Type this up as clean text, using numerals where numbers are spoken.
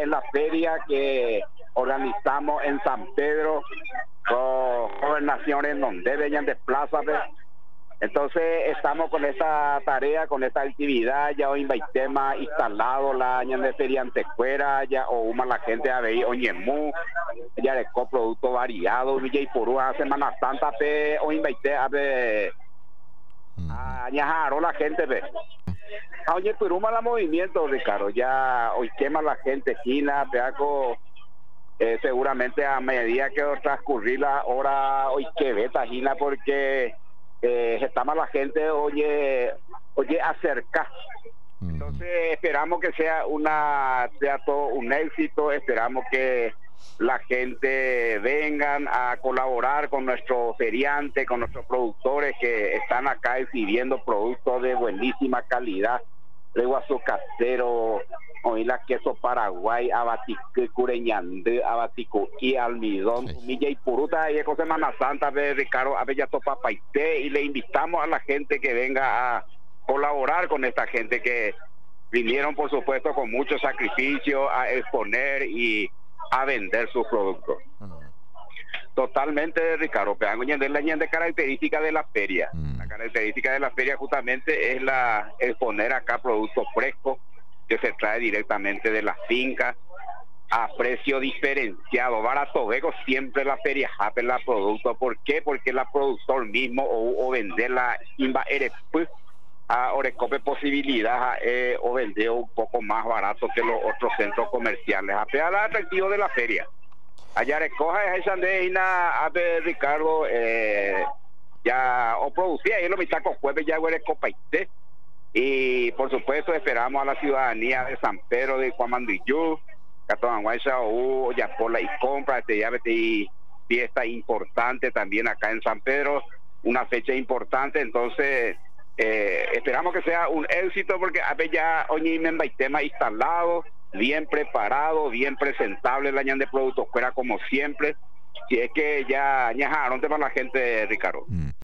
en la feria que organizamos en San Pedro con gobernaciones donde venían de plaza. Entonces estamos con esta tarea, con esta actividad. Ya hoy tema instalado la año de feria antecuera, ya o una la gente a ver oñemú, ya de coproducto variado, Villa y por una Semana Santa pe hoy invité a ver la gente ve. Oye, pero la movimiento, Ricardo, ya hoy quema la gente, China, peaco. Seguramente a medida que transcurrir la hora hoy que ve Tajina porque está más la gente oye acerca. Entonces esperamos que sea todo un éxito, esperamos que la gente vengan a colaborar con nuestros feriantes, con nuestros productores que están acá exhibiendo productos de buenísima calidad, leguazo casero, hoy la queso Paraguay, abatico cureñandé, abatico y almidón, humilla y puruta y con Semana Santa, Ricardo, a ver ya topa paité y le invitamos a la gente que venga a colaborar con esta gente que vinieron por supuesto con mucho sacrificio a exponer y a vender sus productos. Totalmente, Ricardo, la característica de la feria. La característica de la feria justamente es la exponer acá productos frescos que se trae directamente de las fincas a precio diferenciado, barato, vego siempre la feria jape la producto. ¿Por qué? Porque la productor mismo o vender la imba a Orecope posibilidad o vender un poco más barato que los otros centros comerciales. A el atractivo de la feria. Allá recoja esa andeina a ver Ricardo ya o producía y lo mitad con jueves ya huele copaité y por supuesto esperamos a la ciudadanía de San Pedro de Cuamandillú, Catoanguaysa o Yapola y compra ya y fiesta importante también acá en San Pedro, una fecha importante, entonces esperamos que sea un éxito porque a ver ya hoy hay tema instalado, bien preparado, bien presentable el año de productos fuera como siempre. Si es que ya añajaron tema la gente, Ricardo.